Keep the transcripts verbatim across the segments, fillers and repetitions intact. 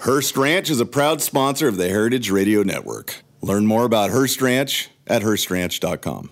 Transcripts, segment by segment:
Hearst Ranch is a proud sponsor of the Heritage Radio Network. Learn more about Hearst Ranch at hearst ranch dot com.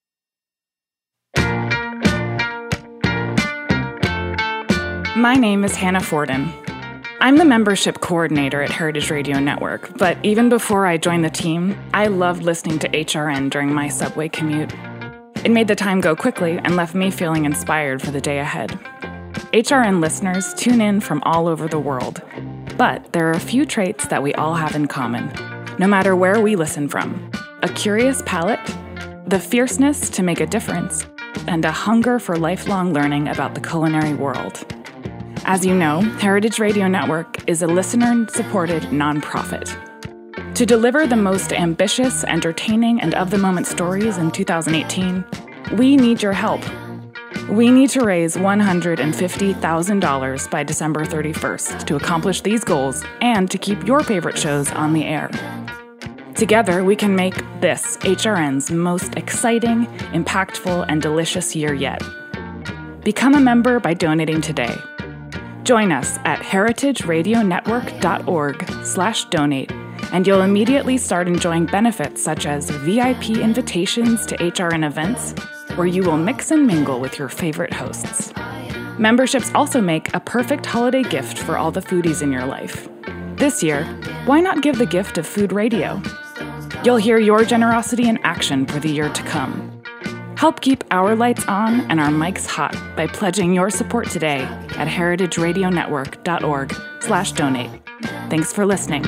My name is Hannah Forden. I'm the membership coordinator at Heritage Radio Network, but even before I joined the team, I loved listening to H R N during my subway commute. It made the time go quickly and left me feeling inspired for the day ahead. H R N listeners tune in from all over the world, but there are a few traits that we all have in common, no matter where we listen from. A curious palate, the fierceness to make a difference, and a hunger for lifelong learning about the culinary world. As you know, Heritage Radio Network is a listener-supported nonprofit. To deliver the most ambitious, entertaining, and of-the-moment stories in two thousand eighteen, we need your help. We need to raise one hundred fifty thousand dollars by December thirty-first to accomplish these goals and to keep your favorite shows on the air. Together, we can make this H R N's most exciting, impactful, and delicious year yet. Become a member by donating today. Join us at heritage radio network dot org slash donate, and you'll immediately start enjoying benefits such as V I P invitations to H R N events, where you will mix and mingle with your favorite hosts. Memberships also make a perfect holiday gift for all the foodies in your life. This year, why not give the gift of food radio? You'll hear your generosity in action for the year to come. Help keep our lights on and our mics hot by pledging your support today at heritage radio network dot org slash donate. Thanks for listening.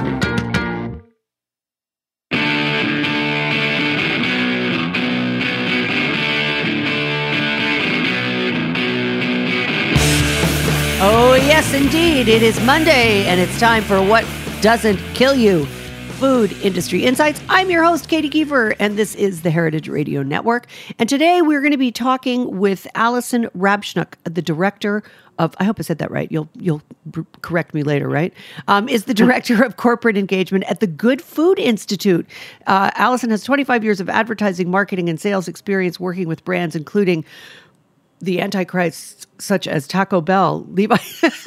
Oh, yes, indeed. It is Monday, and it's time for What Doesn't Kill You, Food Industry Insights. I'm your host, Katie Kiefer, and this is the Heritage Radio Network. And today we're going to be talking with Allison Rabschnuck, the director of, I hope I said that right, you'll you'll correct me later, right? Um, is the director of corporate engagement at the Good Food Institute. Uh, Allison has twenty-five years of advertising, marketing, and sales experience working with brands, including the Antichrists such as Taco Bell, Levi,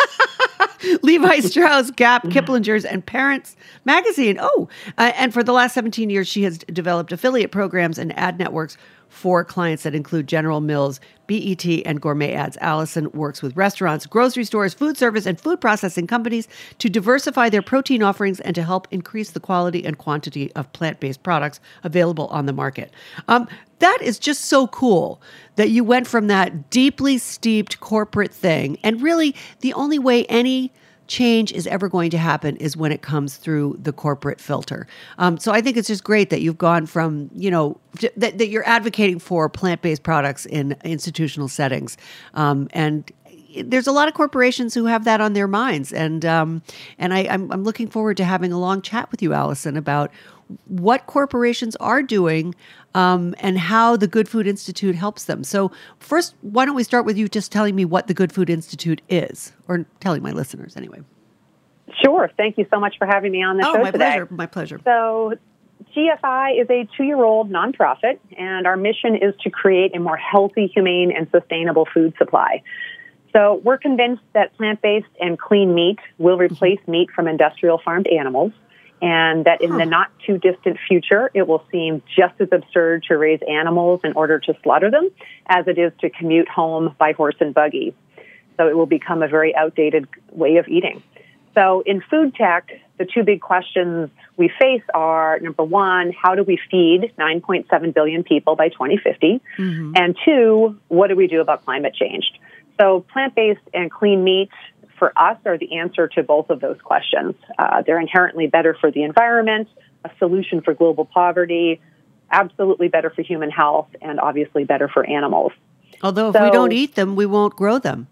Levi Strauss, Gap, Kiplinger's, and Parents Magazine. Oh, uh, and for the last seventeen years, she has developed affiliate programs and ad networks for clients that include General Mills, B E T, and Gourmet Ads. Allison works with restaurants, grocery stores, food service, and food processing companies to diversify their protein offerings and to help increase the quality and quantity of plant-based products available on the market. Um, that is just so cool that you went from that deeply steeped corporate thing, and really the only way any change is ever going to happen is when it comes through the corporate filter. Um, so I think it's just great that you've gone from, you know, that, that you're advocating for plant-based products in institutional settings. Um, and there's a lot of corporations who have that on their minds. And um, and I, I'm, I'm looking forward to having a long chat with you, Allison, about what corporations are doing um, and how the Good Food Institute helps them. So first, why don't we start with you just telling me what the Good Food Institute is, or telling my listeners anyway. Sure. Thank you so much for having me on the oh, show my today. Pleasure. My pleasure. So G F I is a two-year-old nonprofit, and our mission is to create a more healthy, humane, and sustainable food supply. So we're convinced that plant-based and clean meat will replace meat from industrial farmed animals, and that in huh. the not-too-distant future, it will seem just as absurd to raise animals in order to slaughter them as it is to commute home by horse and buggy. So it will become a very outdated way of eating. So in food tech, the two big questions we face are, number one, how do we feed nine point seven billion people by twenty fifty? Mm-hmm. And two, what do we do about climate change? So plant-based and clean meat for us are the answer to both of those questions. Uh, they're inherently better for the environment, a solution for global poverty, absolutely better for human health, and obviously better for animals. Although if so, we don't eat them, we won't grow them.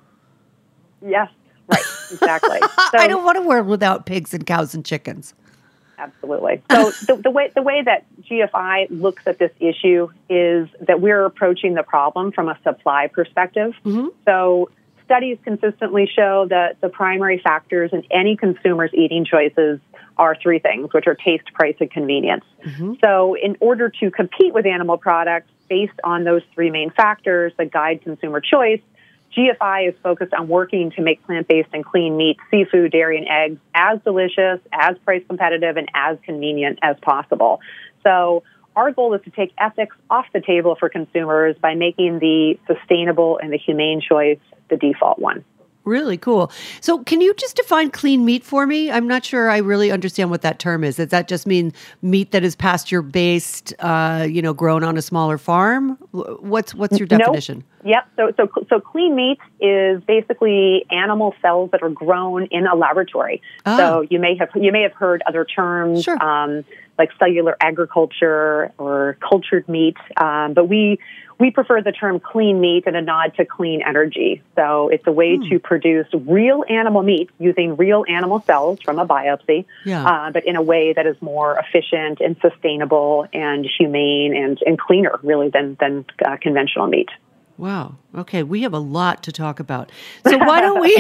Yes, right, exactly. So, I don't want a world without pigs and cows and chickens. Absolutely. So the, the way the way that G F I looks at this issue is that we're approaching the problem from a supply perspective. Mm-hmm. So studies consistently show that the primary factors in any consumer's eating choices are three things, which are taste, price, and convenience. Mm-hmm. So in order to compete with animal products based on those three main factors that guide consumer choice, G F I is focused on working to make plant-based and clean meat, seafood, dairy, and eggs as delicious, as price competitive, and as convenient as possible. So our goal is to take ethics off the table for consumers by making the sustainable and the humane choice the default one. Really cool. So can you just define clean meat for me? I'm not sure I really understand what that term is. Does that just mean meat that is pasture-based, uh, you know, grown on a smaller farm? What's what's your definition? Nope. Yep. So, so, so clean meat is basically animal cells that are grown in a laboratory. Ah. So you may have you may have heard other terms, Sure. um, like cellular agriculture or cultured meat, um, but we we prefer the term clean meat and a nod to clean energy. So it's a way Hmm. to produce real animal meat using real animal cells from a biopsy, Yeah. uh, but in a way that is more efficient and sustainable and humane and, and cleaner, really, than than uh, conventional meat. Wow. Okay, we have a lot to talk about. So why don't we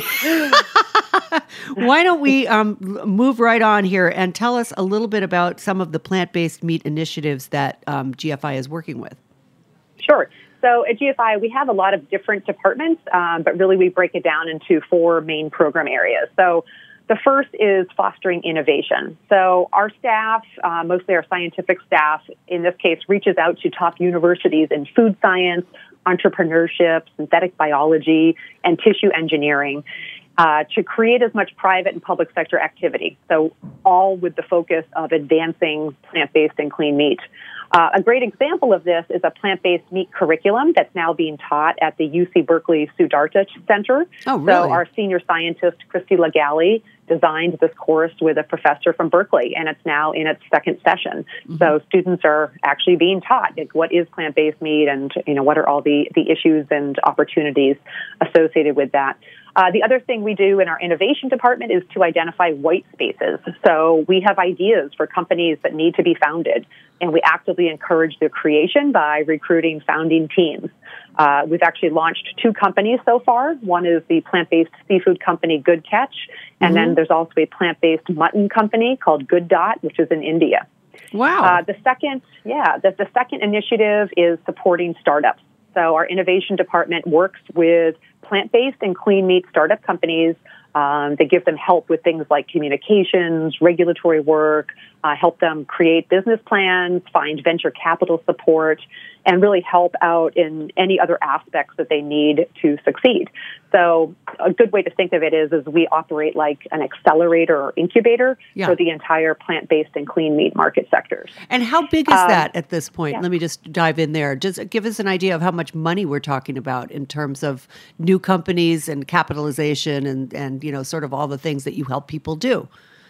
why don't we um, move right on here and tell us a little bit about some of the plant-based meat initiatives that um, G F I is working with? Sure. So at G F I, we have a lot of different departments, um, but really we break it down into four main program areas. So the first is fostering innovation. So our staff, uh, mostly our scientific staff, in this case, reaches out to top universities in food science, entrepreneurship, synthetic biology, and tissue engineering uh, to create as much private and public sector activity. So all with the focus of advancing plant-based and clean meat. Uh, a great example of this is a plant-based meat curriculum that's now being taught at the U C Berkeley Siddhartha Center. Oh, really? So our senior scientist, Christy Lagali, designed this course with a professor from Berkeley, and it's now in its second session. Mm-hmm. So students are actually being taught, like, what is plant-based meat, and you know what are all the, the issues and opportunities associated with that. Uh, the other thing we do in our innovation department is to identify white spaces. So we have ideas for companies that need to be founded, and we actively encourage their creation by recruiting founding teams. Uh, we've actually launched two companies so far. One is the plant-based seafood company Good Catch, and mm-hmm. then there's also a plant-based mutton company called Good Dot, which is in India. Wow. Uh, the second, yeah, the, the second initiative is supporting startups. So our innovation department works with plant-based and clean meat startup companies. Um, they give them help with things like communications, regulatory work, uh, help them create business plans, find venture capital support, and really help out in any other aspects that they need to succeed. So a good way to think of it is, is we operate like an accelerator or incubator yeah. for the entire plant-based and clean meat market sectors. And how big is um, that at this point? yeah. Let me just dive in there. Just give us an idea of how much money we're talking about in terms of new companies and capitalization and, and you know, sort of all the things that you help people do.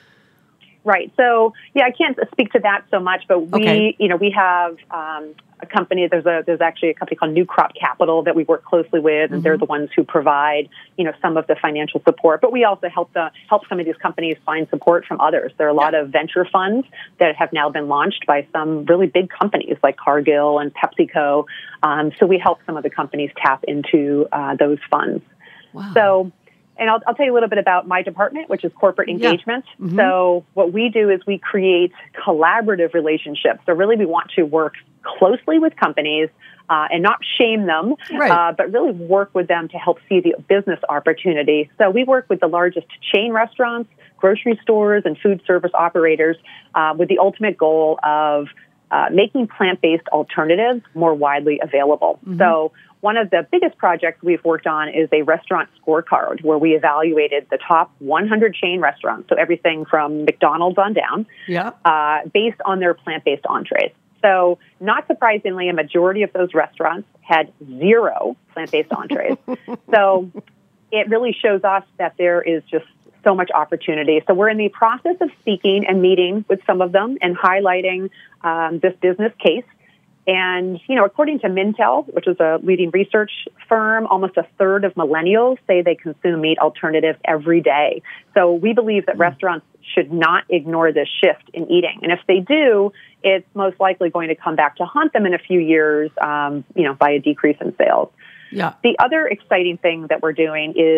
Right. So, yeah, I can't speak to that so much, but we, okay. you know, we have um, a company. There's a there's actually a company called New Crop Capital that we work closely with, and mm-hmm. they're the ones who provide, you know, some of the financial support. But we also help the help some of these companies find support from others. There are a lot yeah. of venture funds that have now been launched by some really big companies like Cargill and PepsiCo. Um, so we help some of the companies tap into uh, those funds. Wow. So. And I'll, I'll tell you a little bit about my department, which is corporate engagement. Yeah. Mm-hmm. So what we do is we create collaborative relationships. So really we want to work closely with companies uh, and not shame them, right. uh, but really work with them to help see the business opportunity. So we work with the largest chain restaurants, grocery stores, and food service operators uh, with the ultimate goal of uh, making plant-based alternatives more widely available. Mm-hmm. So one of the biggest projects we've worked on is a restaurant scorecard where we evaluated the top one hundred chain restaurants, so everything from McDonald's on down, yeah. uh, based on their plant-based entrees. So not surprisingly, a majority of those restaurants had zero plant-based entrees. So it really shows us that there is just so much opportunity. So we're in the process of speaking and meeting with some of them and highlighting um, this business case. And, you know, according to Mintel, which is a leading research firm, almost a third of millennials say they consume meat alternatives every day. So we believe that mm-hmm. restaurants should not ignore this shift in eating. And if they do, it's most likely going to come back to haunt them in a few years, um, you know, by a decrease in sales. Yeah. The other exciting thing that we're doing is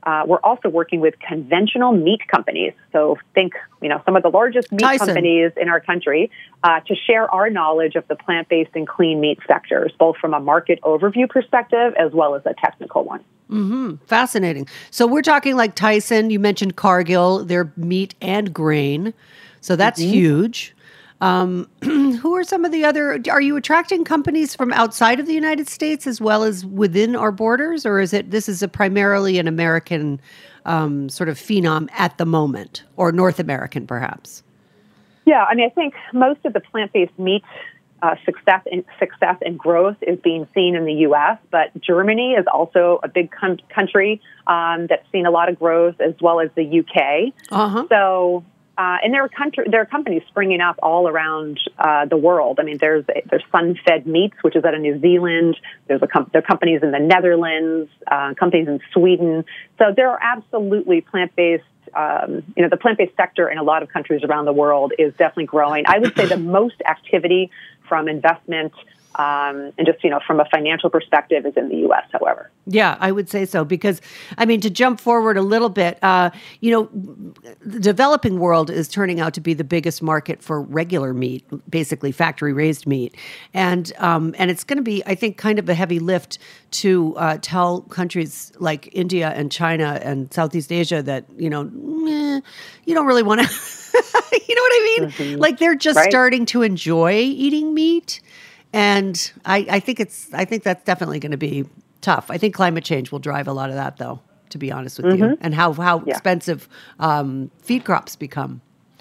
Uh, we're also working with conventional meat companies. So think, you know, some of the largest meat Tyson. companies in our country uh, to share our knowledge of the plant-based and clean meat sectors, both from a market overview perspective as well as a technical one. Mm-hmm. Fascinating. So we're talking like Tyson. You mentioned Cargill. They're meat and grain. So that's mm-hmm. huge. Um, who are some of the other, are you attracting companies from outside of the United States as well as within our borders? Or is it, this is a primarily an American um, sort of phenom at the moment, or North American perhaps? Yeah, I mean, I think most of the plant-based meat uh, success and success and growth is being seen in the U S, but Germany is also a big com- country um, that's seen a lot of growth, as well as the U K. Uh-huh. So, Uh, and there are country, there are companies springing up all around uh, the world. I mean, there's there's Sunfed Meats, which is out of New Zealand. There's a com- there are companies in the Netherlands, uh, companies in Sweden. So there are absolutely plant-based. Um, you know, the plant-based sector in a lot of countries around the world is definitely growing. I would say the most activity from investment. Um, and just, you know, from a financial perspective is in the U S, however. Yeah, I would say so because, I mean, to jump forward a little bit, uh, you know, the developing world is turning out to be the biggest market for regular meat, basically factory-raised meat. And um, and it's going to be, I think, kind of a heavy lift to uh, tell countries like India and China and Southeast Asia that, you know, eh, you don't really want to, you know what I mean? Mm-hmm. Like they're just right. starting to enjoy eating meat. And I, I think it's. I think that's definitely going to be tough. I think climate change will drive a lot of that, though. To be honest with mm-hmm. you, and how how yeah. expensive um, feed crops become.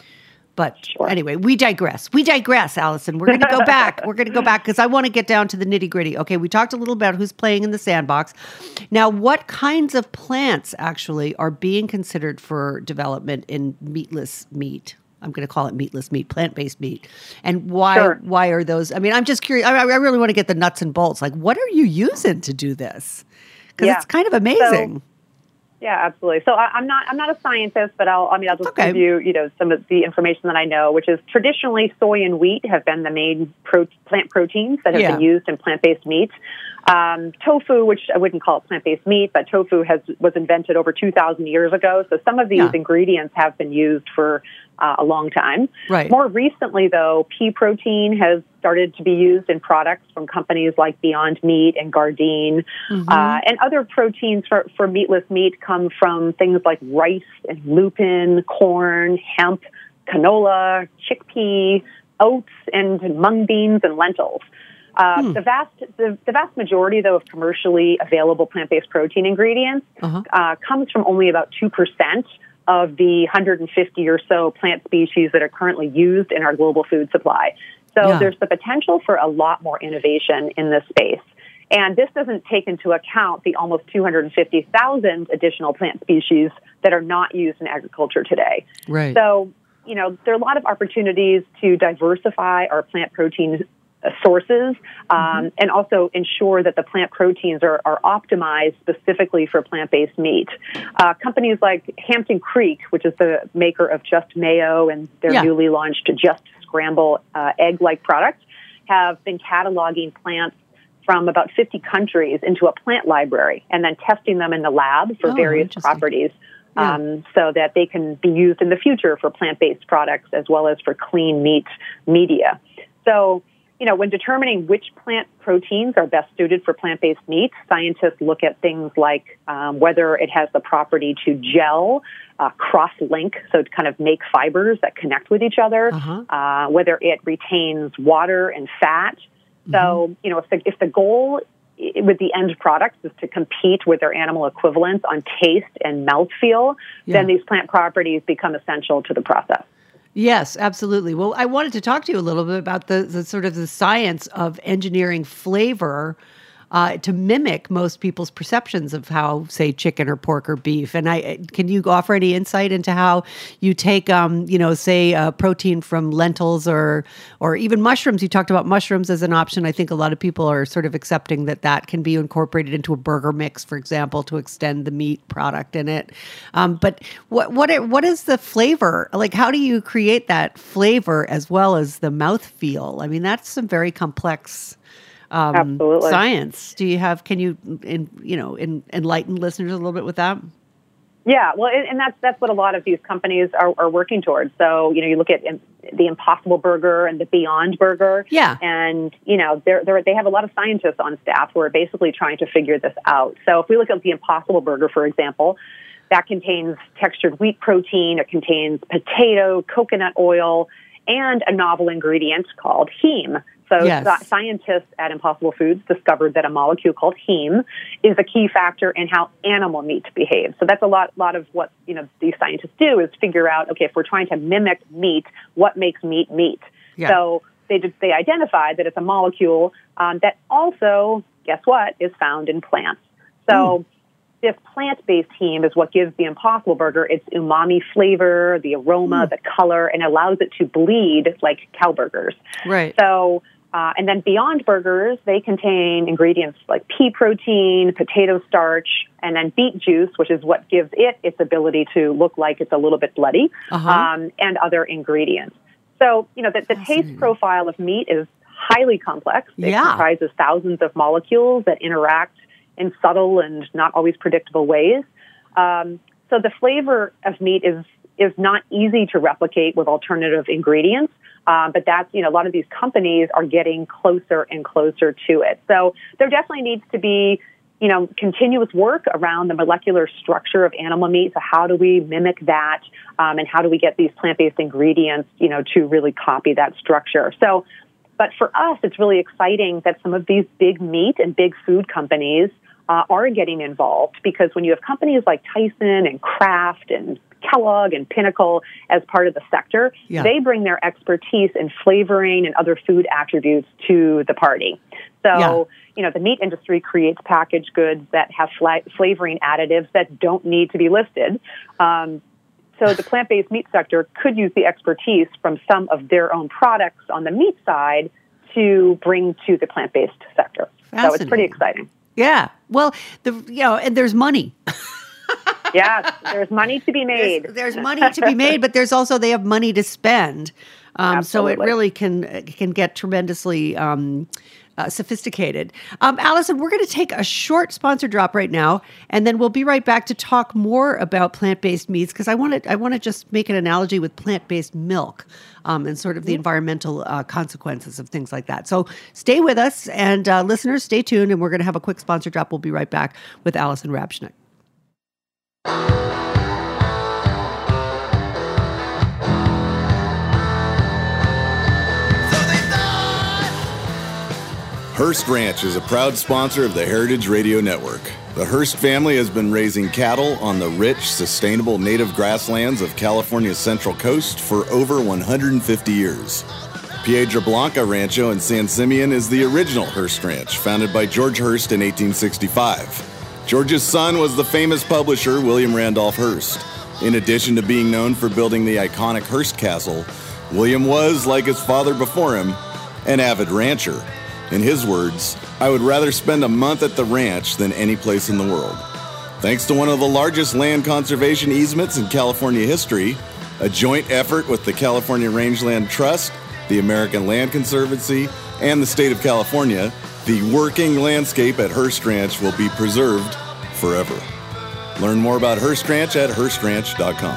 But sure. anyway, we digress. We digress, Allison. We're going to go back. We're going to go back because I want to get down to the nitty gritty. Okay, we talked a little about who's playing in the sandbox. Now, what kinds of plants actually are being considered for development in meatless meat? I'm going to call it meatless meat, plant-based meat. And why sure. why are those? I mean, I'm just curious. I, I really want to get the nuts and bolts. Like, what are you using to do this? Because yeah. it's kind of amazing. So, yeah, absolutely. So I, I'm not I'm not a scientist, but I'll I mean I'll just okay. give you you know some of the information that I know, which is traditionally soy and wheat have been the main pro- plant proteins that have yeah. been used in plant-based meat. Um, tofu, which I wouldn't call it plant-based meat, but tofu has was invented over two thousand years ago. So some of these yeah. ingredients have been used for uh, a long time. Right. More recently, though, pea protein has started to be used in products from companies like Beyond Meat and Gardein. Mm-hmm. Uh, and other proteins for, for meatless meat come from things like rice and lupin, corn, hemp, canola, chickpea, oats, and mung beans and lentils. Uh, hmm. The vast the, the vast majority, though, of commercially available plant-based protein ingredients uh-huh. uh, comes from only about two percent of the one hundred fifty or so plant species that are currently used in our global food supply. So yeah. there's the potential for a lot more innovation in this space. And this doesn't take into account the almost two hundred fifty thousand additional plant species that are not used in agriculture today. Right. So, you know, there are a lot of opportunities to diversify our plant protein sources, um, mm-hmm. and also ensure that the plant proteins are, are optimized specifically for plant-based meat. Uh, companies like Hampton Creek, which is the maker of Just Mayo and their yeah. newly launched Just Scramble uh, egg-like product, have been cataloging plants from about fifty countries into a plant library and then testing them in the lab for oh, various properties. Yeah. Um, so that they can be used in the future for plant-based products as well as for clean meat media. So, you know, when determining which plant proteins are best suited for plant-based meat, scientists look at things like um, whether it has the property to gel, uh, cross-link, so to kind of make fibers that connect with each other, uh-huh. uh, whether it retains water and fat. Mm-hmm. So, you know, if the, if the goal with the end products is to compete with their animal equivalents on taste and mouthfeel, yeah. then these plant properties become essential to the process. Yes, absolutely. Well, I wanted to talk to you a little bit about the, the sort of the science of engineering flavor uh, to mimic most people's perceptions of how, say, chicken or pork or beef. And I can you offer any insight into how you take, um, you know, say, uh, protein from lentils or or even mushrooms? You talked about mushrooms as an option. I think a lot of people are sort of accepting that that can be incorporated into a burger mix, for example, to extend the meat product in it. Um, but what what it, what is the flavor? Like, how do you create that flavor as well as the mouthfeel? I mean, that's some very complex Um, Absolutely. science. Do you have? Can you, in, you know, in, enlighten listeners a little bit with that? Yeah, well, and that's that's what a lot of these companies are, are working towards. So, you know, you look at the Impossible Burger and the Beyond Burger. Yeah. And, you know, they're, they're, they have a lot of scientists on staff who are basically trying to figure this out. So if we look at the Impossible Burger, for example, that contains textured wheat protein. It contains potato, coconut oil, and a novel ingredient called heme. So yes. sci- scientists at Impossible Foods discovered that a molecule called heme is a key factor in how animal meat behaves. So that's a lot, lot of what you know these scientists do is figure out, okay, if we're trying to mimic meat, what makes meat meat? Yeah. So they did, they identified that it's a molecule um, that also, guess what, is found in plants. So mm. this plant-based heme is what gives the Impossible Burger its umami flavor, the aroma, mm. the color, and allows it to bleed like cow burgers. Right. So. Uh, and then Beyond Burgers, they contain ingredients like pea protein, potato starch, and then beet juice, which is what gives it its ability to look like it's a little bit bloody, uh-huh. um, and other ingredients. So, you know, the, the taste profile of meat is highly complex. It yeah. comprises thousands of molecules that interact in subtle and not always predictable ways. Um, so the flavor of meat is is not easy to replicate with alternative ingredients. Um, but that's, you know, a lot of these companies are getting closer and closer to it. So there definitely needs to be, you know, continuous work around the molecular structure of animal meat. So how do we mimic that? Um, and how do we get these plant-based ingredients, you know, to really copy that structure? So, but for us, it's really exciting that some of these big meat and big food companies uh, are getting involved, because when you have companies like Tyson and Kraft and Kellogg and Pinnacle as part of the sector, yeah. they bring their expertise in flavoring and other food attributes to the party. So, yeah. you know, the meat industry creates packaged goods that have fla- flavoring additives that don't need to be listed. Um, so the plant-based meat sector could use the expertise from some of their own products on the meat side to bring to the plant-based sector. So it's pretty exciting. Yeah. Well, the you know, and there's money. Yeah, there's money to be made. There's, there's money to be made, but there's also they have money to spend. Um, so it really can can get tremendously um, uh, sophisticated. Um, Allison, we're going to take a short sponsor drop right now, and then we'll be right back to talk more about plant-based meats, because I want to I want to just make an analogy with plant-based milk um, and sort of the environmental uh, consequences of things like that. So stay with us, and uh, listeners, stay tuned, and we're going to have a quick sponsor drop. We'll be right back with Allison Rabschnick. Hearst Ranch is a proud sponsor of the Heritage Radio Network. The Hearst family has been raising cattle on the rich, sustainable native grasslands of California's Central Coast for over one hundred fifty years. Piedra Blanca Rancho in San Simeon is the original Hearst Ranch, founded by George Hearst in eighteen sixty-five. George's son was the famous publisher William Randolph Hearst. In addition to being known for building the iconic Hearst Castle, William was, like his father before him, an avid rancher. In his words, "I would rather spend a month at the ranch than any place in the world." Thanks to one of the largest land conservation easements in California history, a joint effort with the California Rangeland Trust, the American Land Conservancy, and the state of California, the working landscape at Hearst Ranch will be preserved forever. Learn more about Hearst Ranch at hearst ranch dot com.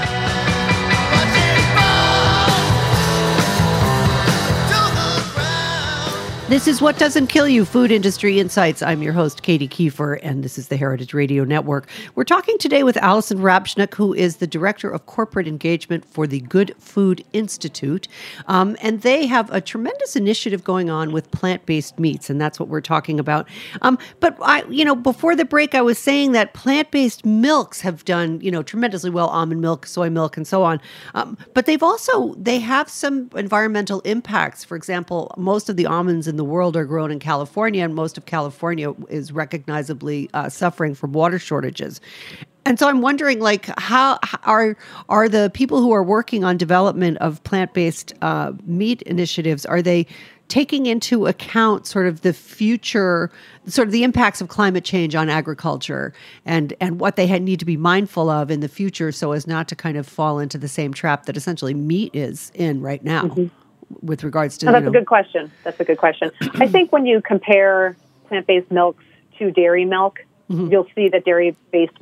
This is What Doesn't Kill You, Food Industry Insights. I'm your host, Katie Kiefer, and this is the Heritage Radio Network. We're talking today with Allison Rabschnick, who is the Director of Corporate Engagement for the Good Food Institute. Um, and they have a tremendous initiative going on with plant-based meats, and that's what we're talking about. Um, but, I, you know, before the break, I was saying that plant-based milks have done, you know, tremendously well, almond milk, soy milk, and so on. Um, but they've also, they have some environmental impacts. For example, most of the almonds in the world are grown in California, and most of California is recognizably uh, suffering from water shortages. And so I'm wondering, like, how are are the people who are working on development of plant-based uh, meat initiatives, are they taking into account sort of the future, sort of the impacts of climate change on agriculture, and, and what they need to be mindful of in the future so as not to kind of fall into the same trap that essentially meat is in right now? Mm-hmm. With regards to, no, that's you know, a good question. That's a good question. I think when you compare plant-based milks to dairy milk, mm-hmm. you'll see that dairy-based milk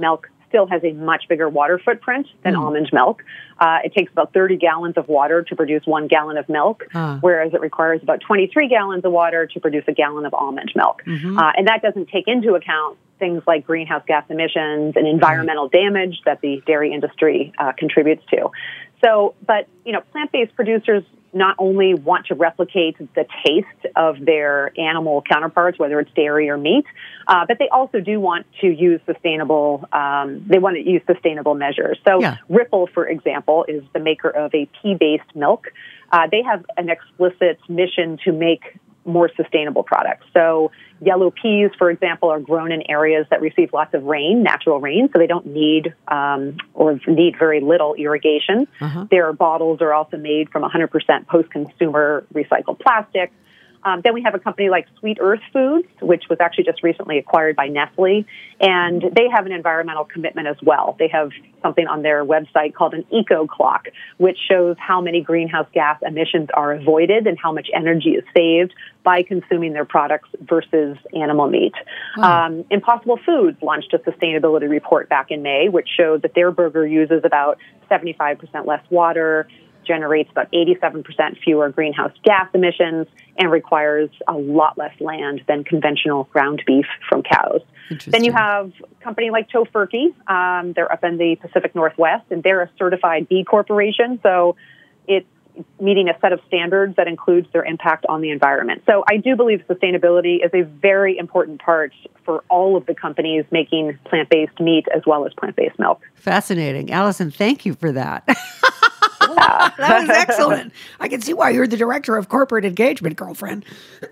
still has a much bigger water footprint than mm. almond milk. Uh, it takes about thirty gallons of water to produce one gallon of milk, uh. whereas it requires about twenty-three gallons of water to produce a gallon of almond milk. Mm-hmm. Uh, and that doesn't take into account things like greenhouse gas emissions and environmental right. damage that the dairy industry uh, contributes to. So, but, you know, plant-based producers not only want to replicate the taste of their animal counterparts, whether it's dairy or meat, uh, but they also do want to use sustainable, um, they want to use sustainable measures. So yeah. Ripple, for example, is the maker of a pea-based milk. Uh, they have an explicit mission to make more sustainable products. So yellow peas, for example, are grown in areas that receive lots of rain, natural rain, so they don't need um, or need very little irrigation. Uh-huh. Their bottles are also made from one hundred percent post-consumer recycled plastic. Um, then we have a company like Sweet Earth Foods, which was actually just recently acquired by Nestle, and they have an environmental commitment as well. They have something on their website called an eco clock, which shows how many greenhouse gas emissions are avoided and how much energy is saved by consuming their products versus animal meat. Hmm. Um, Impossible Foods launched a sustainability report back in May, which showed that their burger uses about seventy-five percent less water, generates about eighty-seven percent fewer greenhouse gas emissions, and requires a lot less land than conventional ground beef from cows. Then you have a company like Tofurky. Um, they're up in the Pacific Northwest, and they're a certified B Corporation, so it's meeting a set of standards that includes their impact on the environment. So I do believe sustainability is a very important part for all of the companies making plant-based meat as well as plant-based milk. Fascinating. Allison, thank you for that. That was excellent. I can see why you're the director of corporate engagement, girlfriend.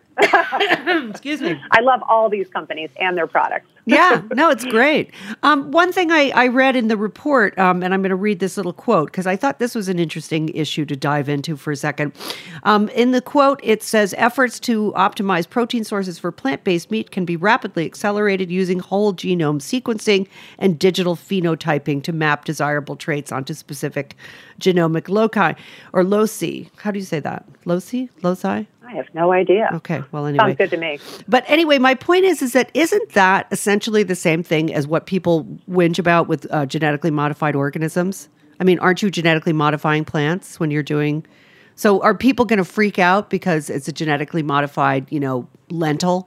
Excuse me. I love all these companies and their products. Yeah, no, it's great. Um, one thing I, I read in the report, um, and I'm going to read this little quote because I thought this was an interesting issue to dive into for a second. Um, in the quote, it says, efforts to optimize protein sources for plant-based meat can be rapidly accelerated using whole genome sequencing and digital phenotyping to map desirable traits onto specific genomic loci, or loci. How do you say that? Loci? Loci? I have no idea. Okay, well, anyway. Sounds good to me. But anyway, my point is, is that isn't that essentially the same thing as what people whinge about with uh, genetically modified organisms? I mean, aren't you genetically modifying plants when you're doing... So are people going to freak out because it's a genetically modified, you know, lentil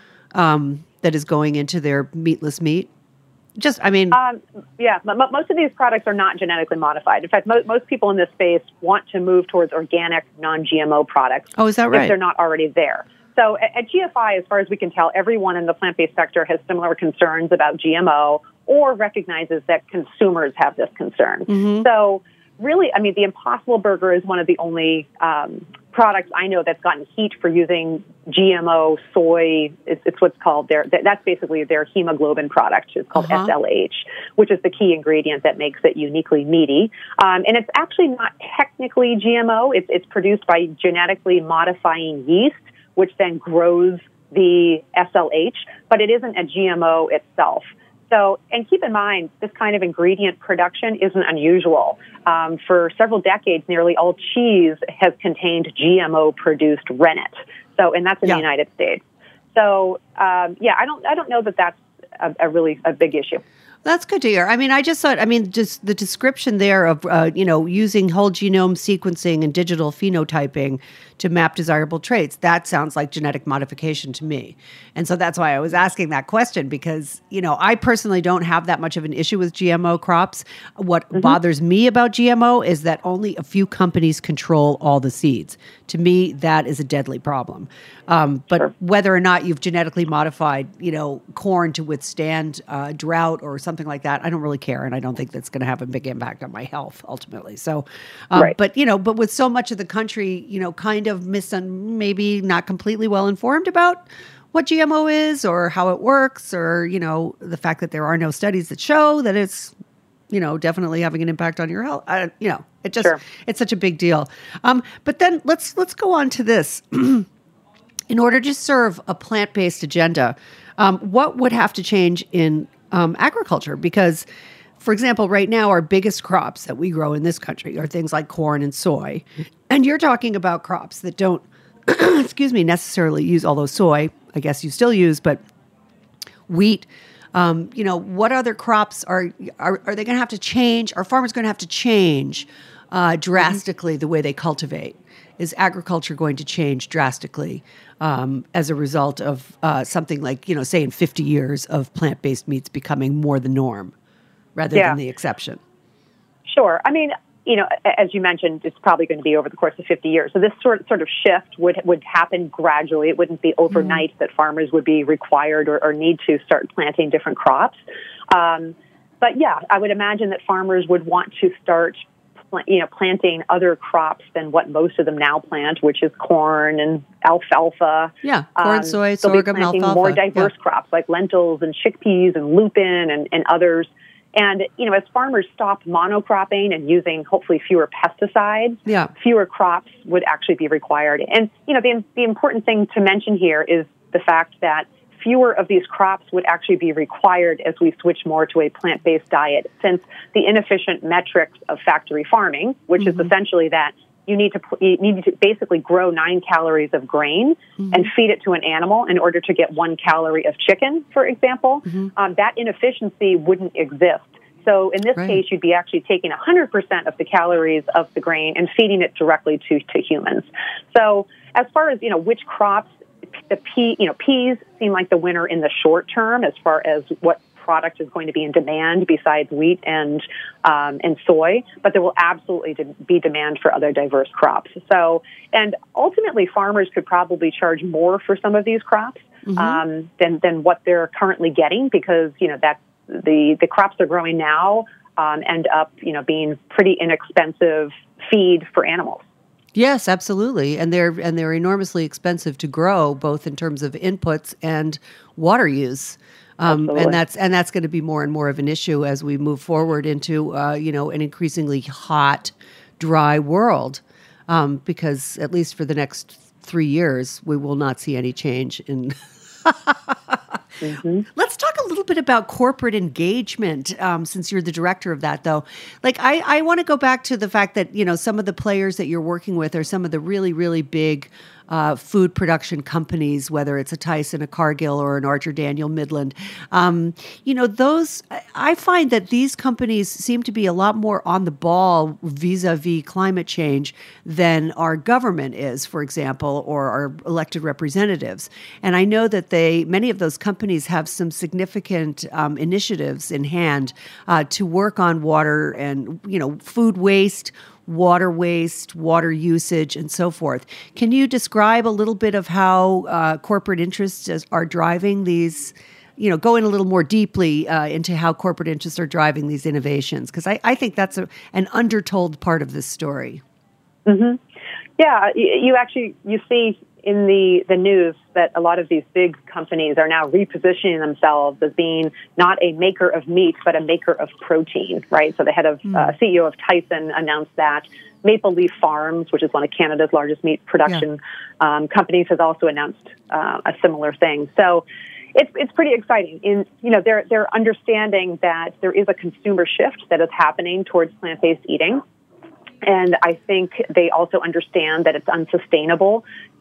um, that is going into their meatless meat? Just, I mean... Um, yeah, m- most of these products are not genetically modified. In fact, mo- most people in this space want to move towards organic, non-G M O products. Oh, is that right? If they're not already there. So at, at G F I, as far as we can tell, everyone in the plant-based sector has similar concerns about G M O or recognizes that consumers have this concern. Mm-hmm. So really, I mean, the Impossible Burger is one of the only um, products I know that's gotten heat for using G M O soy. It's, it's what's called their, that's basically their hemoglobin product. It's called uh-huh. S L H, which is the key ingredient that makes it uniquely meaty. Um, and it's actually not technically G M O. It's, it's produced by genetically modifying yeast, which then grows the S L H, but it isn't a G M O itself. So, and keep in mind, this kind of ingredient production isn't unusual. Um, for several decades, nearly all cheese has contained G M O-produced rennet. So, and that's in yeah. the United States. So, um, yeah, I don't, I don't know that that's a, a really a big issue. That's good to hear. I mean, I just thought, I mean, just the description there of, uh, you know, using whole genome sequencing and digital phenotyping to map desirable traits, that sounds like genetic modification to me. And so that's why I was asking that question because, you know, I personally don't have that much of an issue with G M O crops. What mm-hmm. bothers me about G M O is that only a few companies control all the seeds. To me, that is a deadly problem. Um, but sure. whether or not you've genetically modified, you know, corn to withstand uh, drought or something like that, I don't really care. And I don't think that's going to have a big impact on my health ultimately. So, um, right. but, you know, but with so much of the country, you know, kind of mis- maybe not completely well informed about what G M O is or how it works or, you know, the fact that there are no studies that show that it's, you know, definitely having an impact on your health. I, you know, it just, sure. it's such a big deal. Um, but then let's, let's go on to this. In order to serve a plant-based agenda, um, what would have to change in um, agriculture? Because, for example, right now, our biggest crops that we grow in this country are things like corn and soy. And you're talking about crops that don't, excuse me, necessarily use, although soy, I guess you still use, but wheat, Um, you know, what other crops are are, are they going to have to change? Are farmers going to have to change uh, drastically mm-hmm. the way they cultivate? Is agriculture going to change drastically um, as a result of uh, something like, you know, say in fifty years of plant-based meats becoming more the norm rather yeah. than the exception? Sure. I mean, you know, as you mentioned, it's probably going to be over the course of fifty years. So this sort sort of shift would would happen gradually. It wouldn't be overnight mm-hmm. that farmers would be required or, or need to start planting different crops. Um, but yeah, I would imagine that farmers would want to start you know, planting other crops than what most of them now plant, which is corn and alfalfa. Yeah, corn, um, soy, sorghum, be planting alfalfa. More diverse yeah. crops like lentils and chickpeas and lupin and, and others. And, you know, as farmers stop monocropping and using hopefully fewer pesticides, yeah. fewer crops would actually be required. And, you know, the, the important thing to mention here is the fact that fewer of these crops would actually be required as we switch more to a plant-based diet, since the inefficient metrics of factory farming, which mm-hmm. is essentially that you need to you need to basically grow nine calories of grain mm-hmm. and feed it to an animal in order to get one calorie of chicken, for example, mm-hmm. um, that inefficiency wouldn't exist. So in this right. case, you'd be actually taking one hundred percent of the calories of the grain and feeding it directly to, to humans. So as far as, you know, which crops, the pea, you know, peas seem like the winner in the short term as far as what product is going to be in demand besides wheat and um, and soy, but there will absolutely be demand for other diverse crops. So, and ultimately, farmers could probably charge more for some of these crops mm-hmm. um, than than what they're currently getting, because you know that the the crops they're growing now um, end up you know being pretty inexpensive feed for animals. Yes, absolutely, and they're and they're enormously expensive to grow, both in terms of inputs and water use, um, and that's and that's going to be more and more of an issue as we move forward into uh, you know an increasingly hot, dry world, um, because at least for the next three years we will not see any change in. Mm-hmm. Let's talk a little bit about corporate engagement, um, since you're the director of that, though. Like, I, I want to go back to the fact that, you know, some of the players that you're working with are some of the really, really big uh, food production companies, whether it's a Tyson, a Cargill, or an Archer Daniel Midland. Um, you know, those, I find that these companies seem to be a lot more on the ball vis-a-vis climate change than our government is, for example, or our elected representatives. And I know that they, many of those companies have some significant um, initiatives in hand uh, to work on water and, you know, food waste, water waste, water usage, and so forth. Can you describe a little bit of how uh, corporate interests are driving these, you know, go in a little more deeply uh, into how corporate interests are driving these innovations? Because I, I think that's a, an undertold part of this story. Mm-hmm. Yeah, you actually, you see in the, the news that a lot of these big companies are now repositioning themselves as being not a maker of meat, but a maker of protein, right? So the head of, mm. uh, C E O of Tyson announced that. Maple Leaf Farms, which is one of Canada's largest meat production yeah. um, companies, has also announced uh, a similar thing. So it's it's pretty exciting. In you know, they're they're understanding that there is a consumer shift that is happening towards plant-based eating. And I think they also understand that it's unsustainable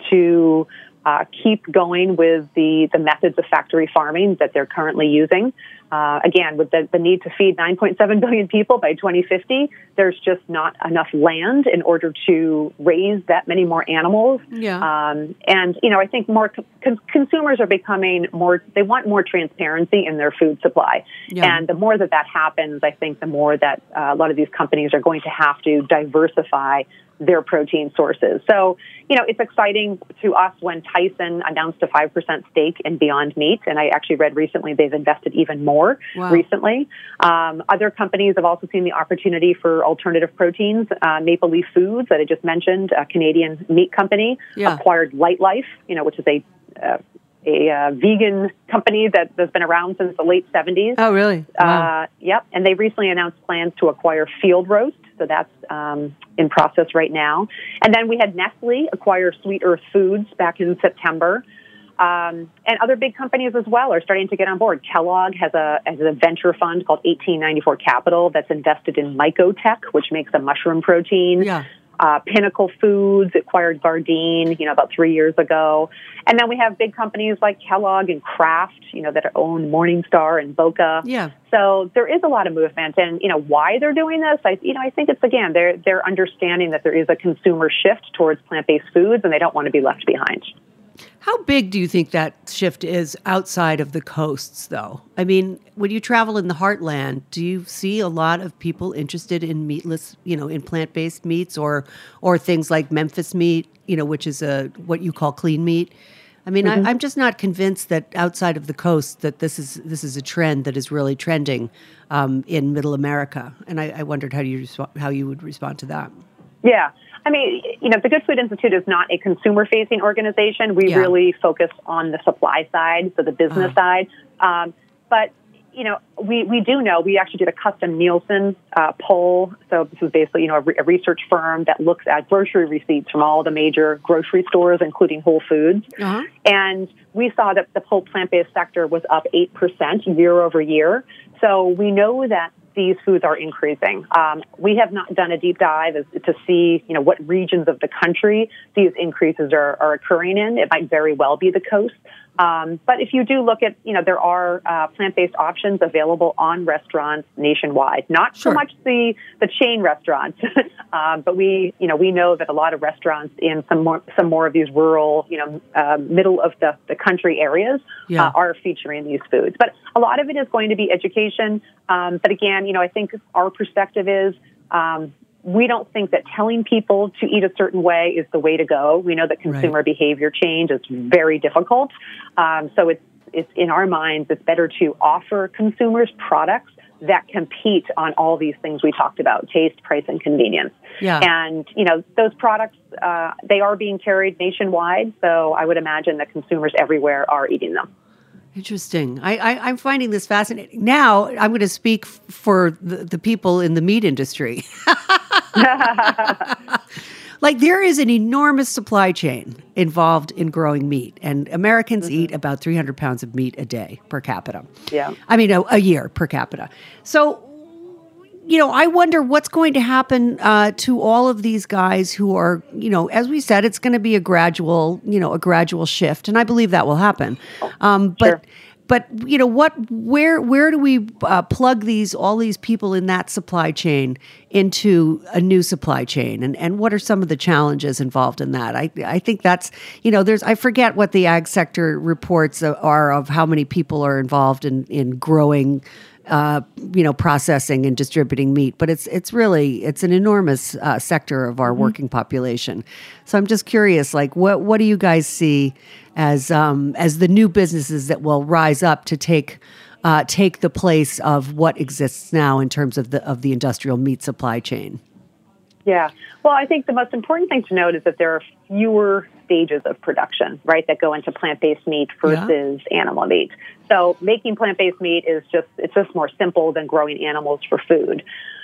to uh, keep going with the, the methods of factory farming that they're currently using. Uh, again, with the, the need to feed nine point seven billion people by twenty fifty, there's just not enough land in order to raise that many more animals. Yeah. Um, and, you know, I think more con- consumers are becoming more, they want more transparency in their food supply. Yeah. And the more that that happens, I think the more that uh, a lot of these companies are going to have to diversify their protein sources. So, you know, it's exciting to us when Tyson announced a five percent stake in Beyond Meat, and I actually read recently they've invested even more wow. recently. Um, other companies have also seen the opportunity for alternative proteins. Uh, Maple Leaf Foods, that I just mentioned, a Canadian meat company, yeah. acquired Lightlife, you know, which is a uh, a uh, vegan company that has been around since the late seventies. Oh, really? Wow. Uh, yep. And they recently announced plans to acquire Field Roast, so that's um, in process right now. And then we had Nestle acquire Sweet Earth Foods back in September. Um, and other big companies as well are starting to get on board. Kellogg has a has a venture fund called eighteen ninety-four Capital that's invested in Mycotech, which makes a mushroom protein. Yeah. Uh, Pinnacle Foods acquired Gardein, you know, about three years ago. And then we have big companies like Kellogg and Kraft, you know, that own Morningstar and Boca. Yeah. So there is a lot of movement. And, you know, why they're doing this, I, you know, I think it's, again, they're, they're understanding that there is a consumer shift towards plant-based foods and they don't want to be left behind. How big do you think that shift is outside of the coasts, though? I mean, when you travel in the heartland, do you see a lot of people interested in meatless, you know, in plant-based meats, or or things like Memphis meat, you know, which is a what you call clean meat? I mean, mm-hmm. I, I'm just not convinced that outside of the coast that this is this is a trend that is really trending um, in Middle America. And I, I wondered how you resp- how you would respond to that. Yeah. I mean, you know, the Good Food Institute is not a consumer-facing organization. We yeah. really focus on the supply side, so the business uh-huh. side. Um, but, you know, we, we do know, we actually did a custom Nielsen uh, poll. So this is basically, you know, a, re- a research firm that looks at grocery receipts from all the major grocery stores, including Whole Foods. Uh-huh. And we saw that the whole plant-based sector was up eight percent year over year. So we know that these foods are increasing. Um, we have not done a deep dive as, to see, you know, what regions of the country these increases are, are occurring in. It might very well be the coast. Um, but if you do look at, you know, there are uh, plant-based options available on restaurants nationwide. Not sure. so much the, the chain restaurants, um, but we, you know, we know that a lot of restaurants in some more some more of these rural, you know, uh, middle of the, the country areas yeah. uh, are featuring these foods. But a lot of it is going to be education. Um, but again, you know, I think our perspective is. Um, We don't think that telling people to eat a certain way is the way to go. We know that consumer right. behavior change is very difficult. Um, so it's, it's in our minds, it's better to offer consumers products that compete on all these things we talked about: taste, price, and convenience. Yeah. And, you know, those products, uh, they are being carried nationwide. So I would imagine that consumers everywhere are eating them. Interesting. I, I, I'm finding this fascinating. Now, I'm going to speak f- for the, the people in the meat industry. Like, there is an enormous supply chain involved in growing meat, and Americans mm-hmm. eat about three hundred pounds of meat a day per capita. Yeah. I mean, a, a year per capita. So, you know, I wonder what's going to happen uh, to all of these guys who are, you know, as we said, it's going to be a gradual, you know, a gradual shift, and I believe that will happen. Um, but, sure. but you know, what, where, where do we uh, plug these all these people in that supply chain into a new supply chain, and and what are some of the challenges involved in that? I I think that's, you know, there's I forget what the ag sector reports are of how many people are involved in in growing. Uh, you know, processing and distributing meat, but it's it's really it's an enormous uh, sector of our mm-hmm. working population. So I'm just curious, like, what what do you guys see as um, as the new businesses that will rise up to take uh, take the place of what exists now in terms of the of the industrial meat supply chain? Yeah. Well, I think the most important thing to note is that there are fewer stages of production, right, that go into plant-based meat versus yeah. animal meat. So making plant-based meat is just, it's just more simple than growing animals for food.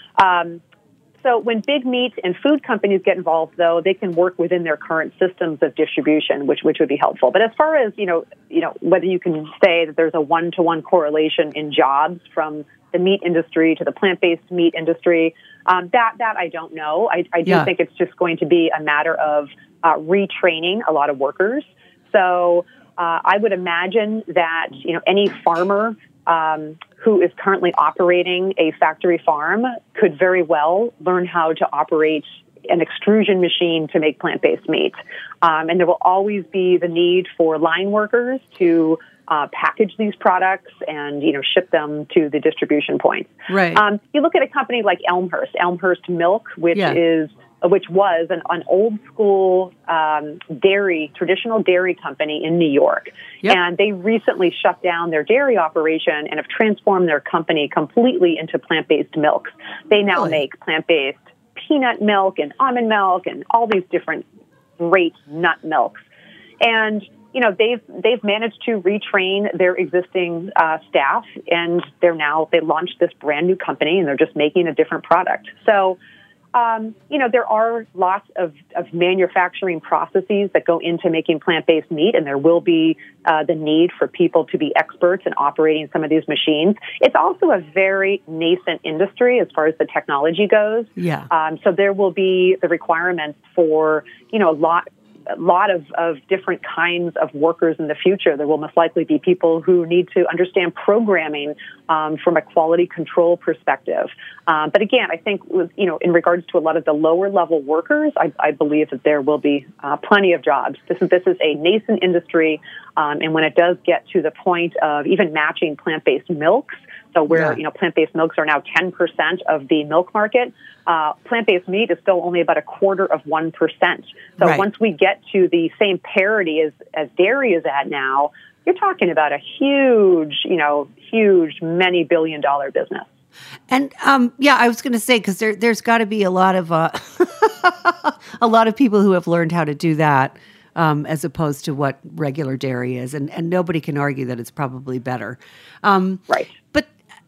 Um, so when big meat and food companies get involved, though, they can work within their current systems of distribution, which which would be helpful. But as far as, you know, you know, whether you can say that there's a one-to-one correlation in jobs from the meat industry to the plant-based meat industry, um, that that I don't know. I, I do yeah. think it's just going to be a matter of uh, retraining a lot of workers. So uh, I would imagine that, you know, any farmer um, who is currently operating a factory farm could very well learn how to operate an extrusion machine to make plant-based meat. Um, and there will always be the need for line workers to Uh, package these products and, you know, ship them to the distribution points. Right. Um, you look at a company like Elmhurst, Elmhurst Milk, which yeah. is which was an, an old school um, dairy, traditional dairy company in New York. Yep. And they recently shut down their dairy operation and have transformed their company completely into plant-based milks. They now really? make plant-based peanut milk and almond milk and all these different great nut milks. And you know, they've they've managed to retrain their existing uh, staff, and they're now they launched this brand new company, and they're just making a different product. So, Um, you know, there are lots of, of manufacturing processes that go into making plant-based meat, and there will be uh, the need for people to be experts in operating some of these machines. It's also a very nascent industry as far as the technology goes. Yeah. Um, so there will be the requirements for, you know, a lot a lot of, of different kinds of workers in the future. There will most likely be people who need to understand programming um, from a quality control perspective. Um, but again, I think, with, you know, in regards to a lot of the lower level workers, I, I believe that there will be uh, plenty of jobs. This is this is a nascent industry, um, and when it does get to the point of even matching plant-based milks, so where, yeah. you know, plant-based milks are now ten percent of the milk market, uh, plant-based meat is still only about a quarter of one percent. So right. once we get to the same parity as, as dairy is at now, you're talking about a huge, you know, huge, many billion dollar business. And um, yeah, I was going to say, because there, there's got to be a lot of uh, a lot of people who have learned how to do that. Um, as opposed to what regular dairy is. And, and nobody can argue that it's probably better. Um, right. But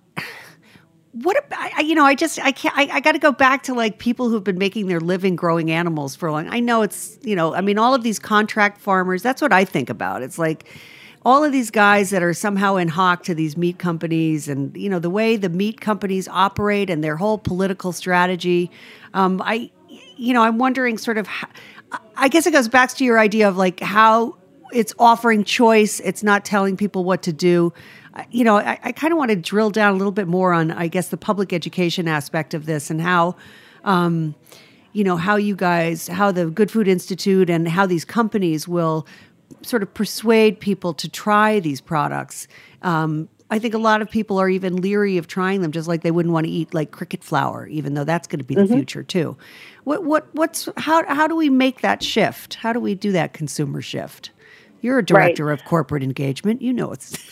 what about, I, you know, I just, I can't, I, I got to go back to like people who've been making their living growing animals for a long, I know it's, you know, I mean, all of these contract farmers, that's what I think about. It's like all of these guys that are somehow in hock to these meat companies and, you know, the way the meat companies operate and their whole political strategy. Um, I, you know, I'm wondering sort of how, I guess it goes back to your idea of like how it's offering choice. It's not telling people what to do. You know, I, I kind of want to drill down a little bit more on, I guess, the public education aspect of this and how, um, you know, how you guys, how the Good Food Institute and how these companies will sort of persuade people to try these products. Um, I think a lot of people are even leery of trying them, just like they wouldn't want to eat like cricket flour, even though that's going to be the mm-hmm. future too. What what what's how how do we make that shift? How do we do that consumer shift? You're a director right. of corporate engagement. You know it's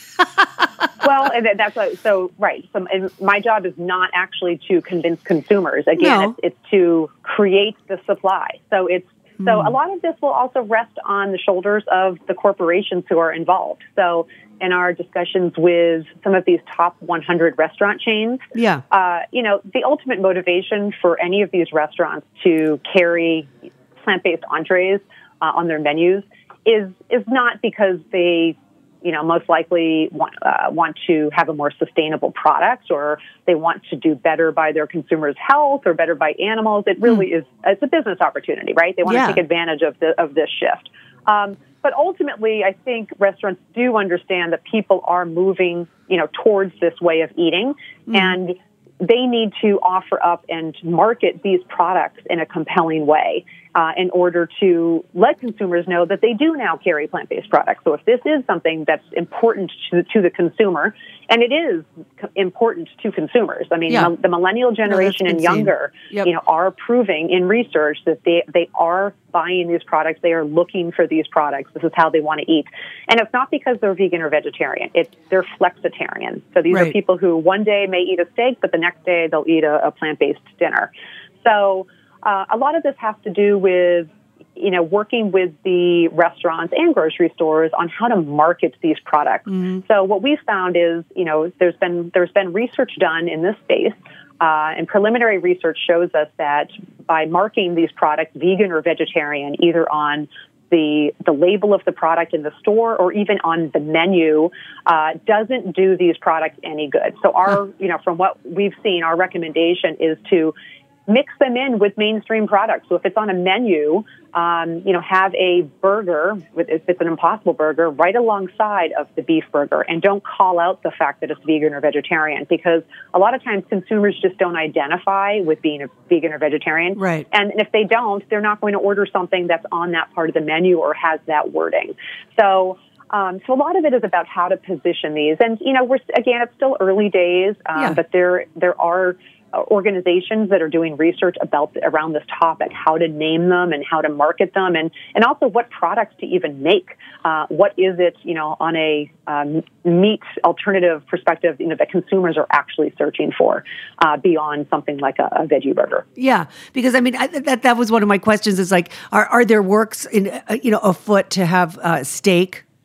well, and that's what, so right. So and my job is not actually to convince consumers. Again, no. it's, it's to create the supply. So it's so mm. a lot of this will also rest on the shoulders of the corporations who are involved. So in our discussions with some of these top one hundred restaurant chains, yeah, uh, you know, the ultimate motivation for any of these restaurants to carry plant-based entrees uh, on their menus is is not because they, you know, most likely want, uh, want to have a more sustainable product or they want to do better by their consumers' health or better by animals. It really mm. is, it's a business opportunity, right? They want yeah. to take advantage of the, of this shift. Um, but ultimately, I think restaurants do understand that people are moving, you know, towards this way of eating, mm. and they need to offer up and market these products in a compelling way uh, in order to let consumers know that they do now carry plant-based products. So if this is something that's important to, to the consumer, and it is important to consumers. I mean, yeah. the millennial generation no, and younger, yep. you know, are proving in research that they, they are buying these products. They are looking for these products. This is how they want to eat. And it's not because they're vegan or vegetarian. It's they're flexitarian. So these right. are people who one day may eat a steak, but the next day they'll eat a, a plant-based dinner. So uh, a lot of this has to do with, you know, working with the restaurants and grocery stores on how to market these products. Mm-hmm. So what we found is, you know, there's been there's been research done in this space, uh, and preliminary research shows us that by marking these products vegan or vegetarian, either on the the label of the product in the store or even on the menu, uh, doesn't do these products any good. So our, you know, from what we've seen, our recommendation is to mix them in with mainstream products. So if it's on a menu, um, you know, have a burger, if it's an Impossible Burger, right alongside of the beef burger, and don't call out the fact that it's vegan or vegetarian, because a lot of times consumers just don't identify with being a vegan or vegetarian. Right. And if they don't, they're not going to order something that's on that part of the menu or has that wording. So Um, so a lot of it is about how to position these. And, you know, we're, again, it's still early days, um, yeah. but there there are organizations that are doing research about around this topic, how to name them and how to market them, and, and also what products to even make. Uh, what is it, you know, on a um, meat alternative perspective, you know, that consumers are actually searching for uh, beyond something like a, a veggie burger? Yeah, because I mean, I, that that was one of my questions. Is like, are are there works in uh, you know afoot to have uh, steak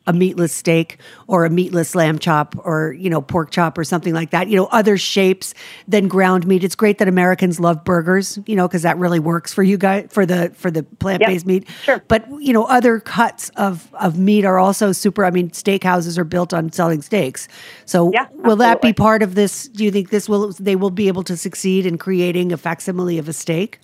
a meatless steak or a meatless lamb chop or, you know, pork chop or something like that, you know, other shapes than ground meat. It's great that Americans love burgers, you know, because that really works for you guys, for the for the plant-based Yep, meat. sure. But, you know, other cuts of, of meat are also super, I mean, steakhouses are built on selling steaks. So Yeah, will that be absolutely. part of this? Do you think this will, they will be able to succeed in creating a facsimile of a steak?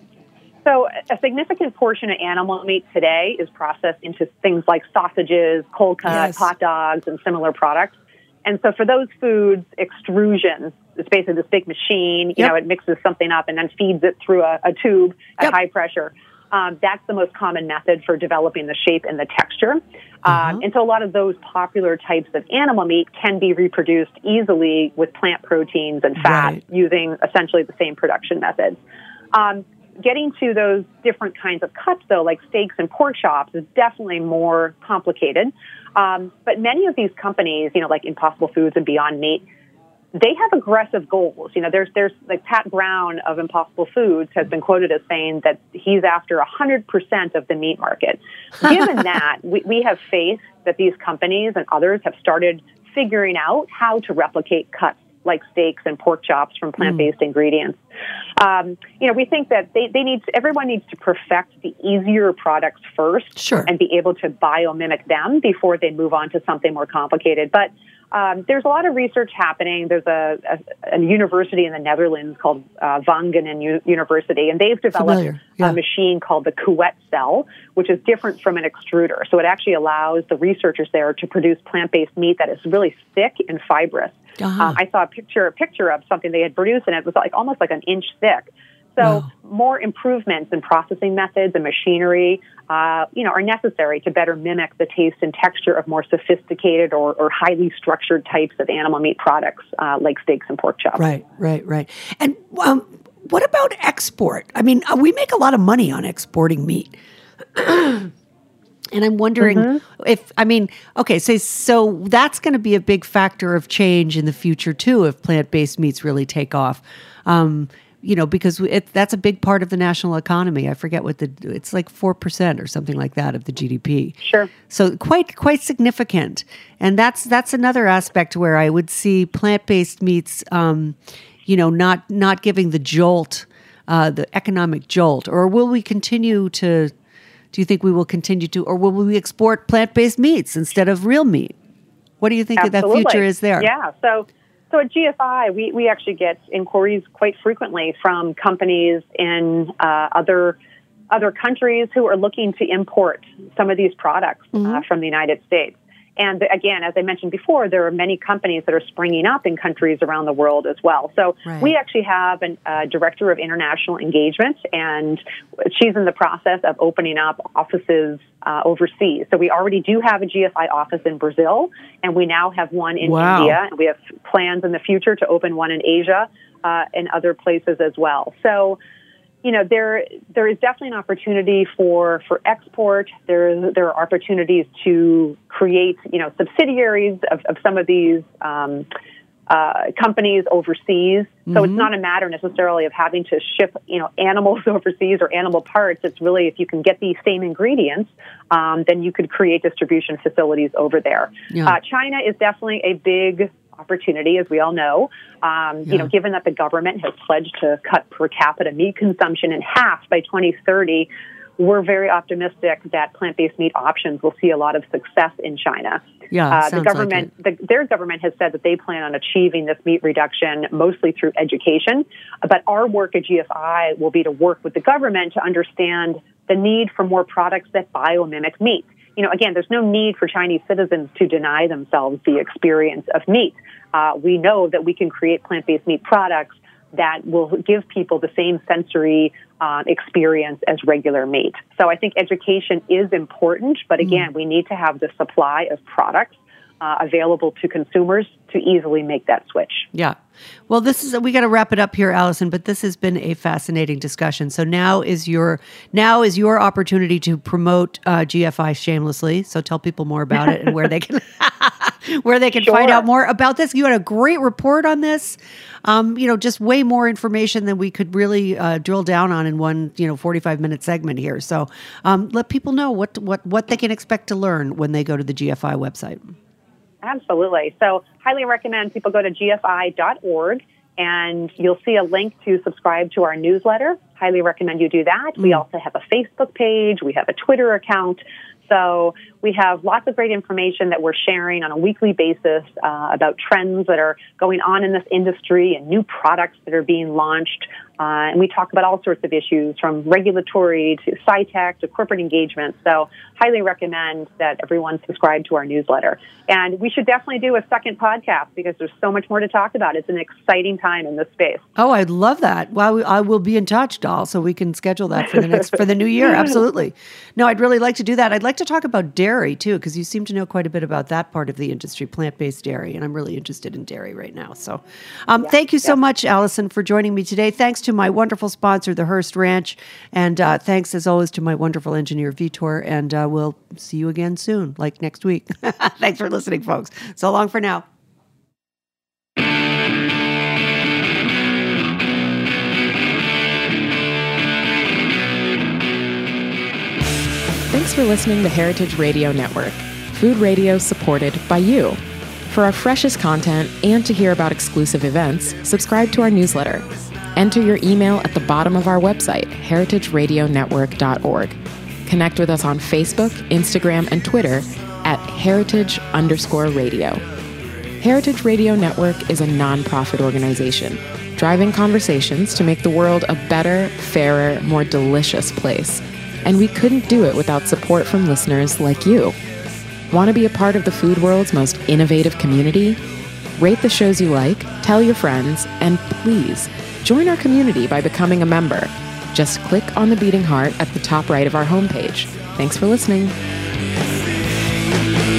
So a significant portion of animal meat today is processed into things like sausages, cold cut, Yes. hot dogs, and similar products. And so for those foods, extrusion, it's basically the steak machine, you Yep. know, it mixes something up and then feeds it through a, a tube at Yep. high pressure. Um, that's the most common method for developing the shape and the texture. Uh-huh. Um, and so a lot of those popular types of animal meat can be reproduced easily with plant proteins and fat Right. using essentially the same production methods. Um, getting to those different kinds of cuts, though, like steaks and pork chops, is definitely more complicated. Um, but many of these companies, you know, like Impossible Foods and Beyond Meat, they have aggressive goals. You know, there's there's like Pat Brown of Impossible Foods has been quoted as saying that he's after one hundred percent of the meat market. Given that, we, we have faith that these companies and others have started figuring out how to replicate cuts like steaks and pork chops from plant-based mm. ingredients. Um, you know, we think that they, they need to, everyone needs to perfect the easier products first Sure. and be able to biomimic them before they move on to something more complicated. But um, there's a lot of research happening. There's a, a, a university in the Netherlands called uh, Wageningen U- University, and they've developed yeah. a machine called the Couette cell, which is different from an extruder. So it actually allows the researchers there to produce plant-based meat that is really thick and fibrous. Uh-huh. Um, I saw a picture, a picture of something they had produced, and it was like almost like an inch thick. So Wow. more improvements in processing methods and machinery, uh, you know, are necessary to better mimic the taste and texture of more sophisticated or, or highly structured types of animal meat products, uh, like steaks and pork chops. Right, right, right. And um, what about export? I mean, uh, we make a lot of money on exporting meat. And I'm wondering mm-hmm. if, I mean, okay, so, so that's going to be a big factor of change in the future, too, if plant-based meats really take off. Um, you know, because it, that's a big part of the national economy. I forget what the, it's like four percent or something like that of the G D P. Sure. So quite, quite significant. And that's, that's another aspect where I would see plant-based meats, um, you know, not, not giving the jolt, uh, the economic jolt, or will we continue to, do you think we will continue to, or will we export plant-based meats instead of real meat? What do you think Absolutely. that future is there? Yeah. So, so at G F I, we, we actually get inquiries quite frequently from companies in uh, other other countries who are looking to import some of these products mm-hmm. uh, from the United States. And again, as I mentioned before, there are many companies that are springing up in countries around the world as well. So right. we actually have a uh, director of international engagement, and she's in the process of opening up offices uh, overseas. So we already do have a G F I office in Brazil, and we now have one in wow. India. And we have plans in the future to open one in Asia uh, and other places as well. So you know, there there is definitely an opportunity for, for export. There there are opportunities to create, you know, subsidiaries of, of some of these um, uh, companies overseas. Mm-hmm. So it's not a matter necessarily of having to ship, you know, animals overseas or animal parts. It's really if you can get these same ingredients, um, then you could create distribution facilities over there. Yeah. Uh, China is definitely a big opportunity, as we all know. Um, yeah. You know, given that the government has pledged to cut per capita meat consumption in half by twenty thirty, we're very optimistic that plant-based meat options will see a lot of success in China. Yeah, uh, the government, like the, their government has said that they plan on achieving this meat reduction mostly through education. But our work at G F I will be to work with the government to understand the need for more products that biomimic meat. You know, again, there's no need for Chinese citizens to deny themselves the experience of meat. Uh, we know that we can create plant-based meat products that will give people the same sensory uh, experience as regular meat. So I think education is important, but again, mm. we need to have the supply of products uh, available to consumers to easily make that switch. Yeah. Well, this is, we got to wrap it up here, Allison, but this has been a fascinating discussion. So now is your, now is your opportunity to promote uh, G F I shamelessly. So tell people more about it and where they can, where they can Sure. find out more about this. You had a great report on this. Um, you know, just way more information than we could really uh, drill down on in one, you know, forty-five minute segment here. So um, let people know what, what, what they can expect to learn when they go to the G F I website. Absolutely. So highly recommend people go to G F I dot org and you'll see a link to subscribe to our newsletter. Highly recommend you do that. Mm. We also have a Facebook page. We have a Twitter account. So we have lots of great information that we're sharing on a weekly basis uh, about trends that are going on in this industry and new products that are being launched. Uh, and we talk about all sorts of issues from regulatory to SciTech to corporate engagement. So highly recommend that everyone subscribe to our newsletter. And we should definitely do a second podcast because there's so much more to talk about. It's an exciting time in this space. Oh, I'd love that. Well, I will be in touch, Doll, so we can schedule that for the next for the new year. Absolutely. No, I'd really like to do that. I'd like to talk about dairy too, because you seem to know quite a bit about that part of the industry, plant-based dairy, and I'm really interested in dairy right now. So, um, yeah, thank you so yeah. much, Allison, for joining me today. Thanks to my wonderful sponsor, the Hearst Ranch, and uh, thanks as always to my wonderful engineer, Vitor. And uh, we'll see you again soon, like next week. Thanks for listening, folks. So long for now. Thanks for listening to Heritage Radio Network, food radio supported by you. For our freshest content and to hear about exclusive events, subscribe to our newsletter. Enter your email at the bottom of our website, heritage radio network dot org. Connect with us on Facebook, Instagram, and Twitter at heritage underscore radio. Heritage Radio Network is a nonprofit organization, driving conversations to make the world a better, fairer, more delicious place. And we couldn't do it without support from listeners like you. Want to be a part of the food world's most innovative community? Rate the shows you like, tell your friends, and please join our community by becoming a member. Just click on the beating heart at the top right of our homepage. Thanks for listening.